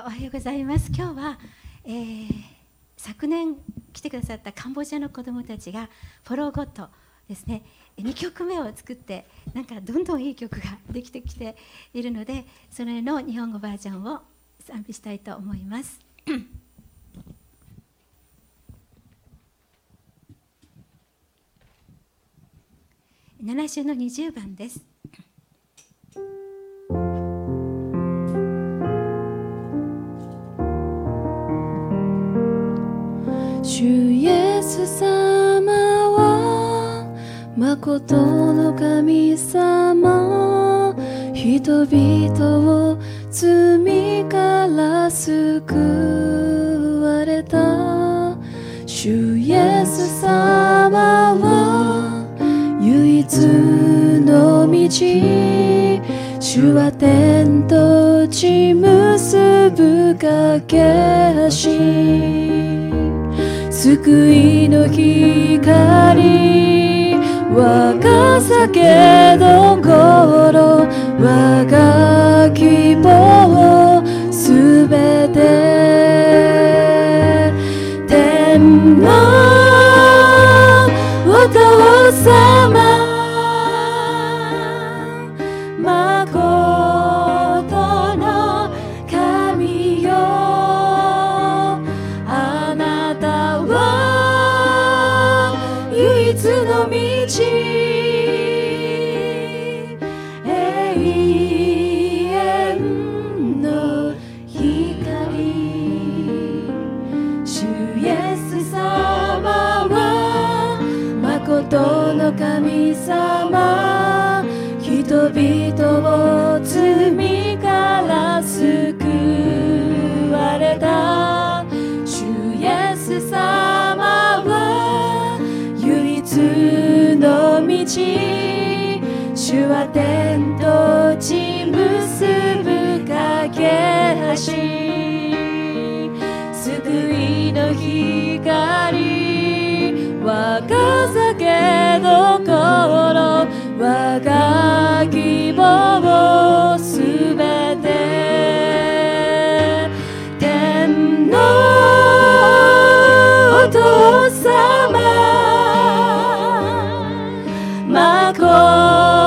おはようございます。今日は、昨年来てくださったカンボジアの子どもたちがフォローゴッドですね、2曲目を作ってなんかどんどんいい曲ができてきているので、それの日本語バージョンを賛美したいと思います。7週の20番です。 主イエス様は誠の神様、人々を罪から救われた。主イエス様は唯一の道、主は天と地結ぶ架け橋、救いの光、我が酒どころ、我が希望すべて。天のお父様、誠の神よ、あなたは唯一の道、永遠の光。主イエス様は誠の神様、人々を罪から救われた。主イエス様は唯一の道、主は天と地結ぶ架け橋、救いの光、我が酒どころ、我が希望すべて。天のお父様、誠の神よ、あなたは唯一の道、永遠の光。主イエス様は誠の神様、人々を罪から救われた。主イエス様は唯一の道、主は天と地結ぶ架け橋、救いの光、我が酒どころ、我が希望すべて。天のお父様、誠の神よ、あなたは唯一の道、